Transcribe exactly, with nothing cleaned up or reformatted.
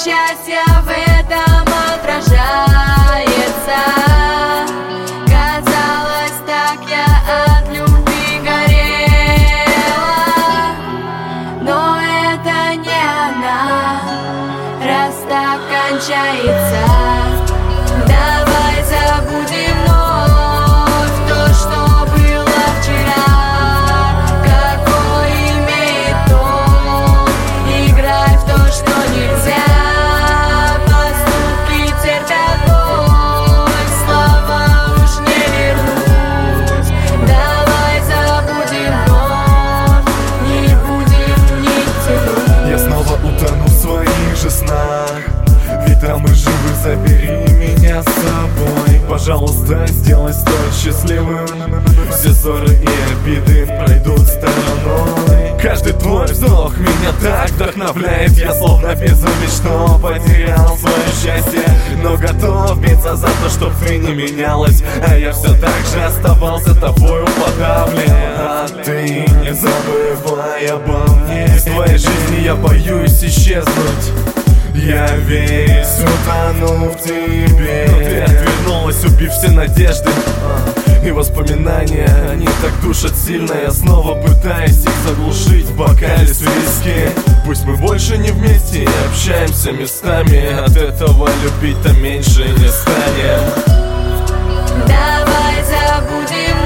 счастье в этом отражается. Казалось, так я от любви горела, но это не она, раз так кончается. Давай забудем вновь то, что было вчера. Какой имеет толк играть в то, что нельзя. Поступки терпят боль, слова уж не вернуть. Давай забудем вновь, не будем не тянуть. Я снова утону в своих же снах, ведь там мы живы, забери меня с собой. Пожалуйста, сделай столь счастливым. Все ссоры и обиды пройдут стороной. Каждый твой вздох меня так вдохновляет. Я словно безумец, что потерял свое счастье, но готов биться за то, чтоб ты не менялась. А я все так же оставался тобою подавлен. А ты не забывай обо мне. Из твоей жизни я боюсь исчезнуть. Я весь утону в тебе, но ты отвернулась, убив все надежды. И воспоминания, они так душат сильно. Я снова пытаюсь их заглушить в бокале с виски. Пусть мы больше не вместе и общаемся местами, от этого любить-то меньше не станем. Давай забудем